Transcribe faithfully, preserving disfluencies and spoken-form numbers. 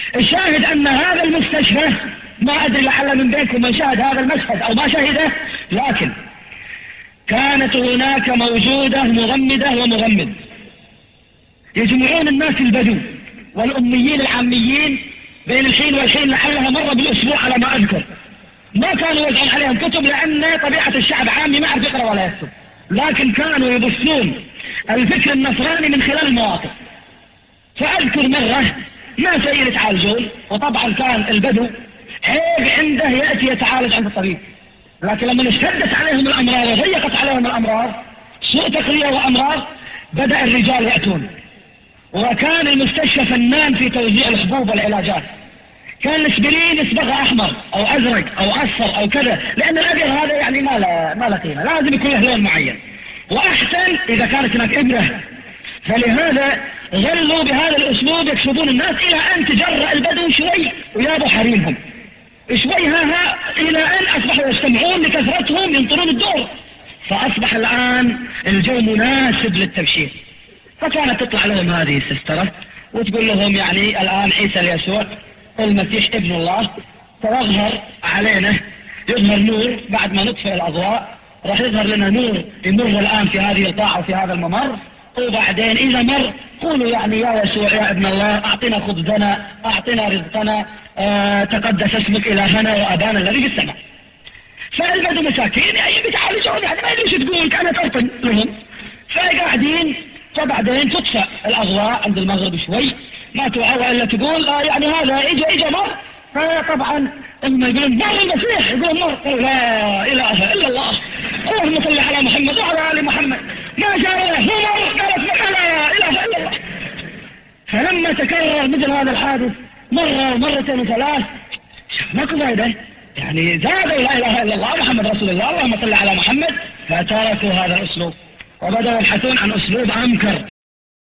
الشاهد أن هذا المستشفى، ما أدري لعل من بينكم من شاهد هذا المشهد أو ما شهده، لكن كانت هناك موجودة مغمدة ومغمد يجمعون الناس البدو والأميين العاميين بين الحين والحين، لعلها مرة بالأسبوع على ما أذكر. ما كانوا يوزعون عليهم كتب لأن طبيعة الشعب عامي ما يعرف يقرأ ولا يكتب، لكن كانوا يبثون الفكر النصراني من خلال المواقف. فأذكر مرة ناس يتعالجون، وطبعا كان البدو عيب عنده يأتي يتعالج عند الطبيب، لكن لما اشتدت عليهم الأمراض وضيقت عليهم الأمراض، سوء تقرية وأمراض، بدأ الرجال يأتون. وكان المستشفى فنان في توزيع الحبوب والعلاجات. كان الاسبرين يصبغ أحمر أو أزرق أو أصفر أو كذا، لأن الأبيض هذا يعني ما له ما له قيمة، لازم يكون له لون معين، وأحسن إذا كانت هناك إبرة. فلهذا ظلوا بهذا الأسلوب يكسبون الناس إلى أن تجرأ البدو شوي ويابوا حريمهم شوي ها ها، إلى أن أصبحوا يجتمعون لكثرتهم ينطرون الدور، فأصبح الآن الجو مناسب للتبشير. فكانت تطلع لهم هذه السسترة وتقول لهم يعني الآن عيسى اليسوع المسيح ابن الله سيظهر علينا، يظهر نور بعد ما نطفئ الأضواء، راح يظهر لنا نور يمر الآن في هذه القاعة وفي هذا الممر، وبعدين إذا مر قولوا يعني يا يسوع يا ابن الله أعطنا خبزنا، أعطنا رزقنا، آه تقدس اسمك إلهنا وأبانا الذي في السماء. فالبدو مساكين يعني بيتعالجون، يعني ما يدري تقول، كانت ترطن لهم، فقاعدين. فبعدين تطفأ الأضواء عند المغرب شوي، ما توعى إلا تقول آه يعني هذا إجا إجا مر. فطبعا هم يقولون مر المسيح، يقولون مر، لا إله إلا الله، اللهم صل على محمد وعلى آل محمد، ما جاء له مر، قالت لا إله إلا الله. فلما تكرر مثل هذا الحادث مرة ومرتين وثلاث، ماكو فايدة، يعني زادوا لا إله إلا الله محمد رسول الله اللهم صل على محمد، فتركوا هذا الأسلوب وبدأوا يبحثون عن أسلوب أمكر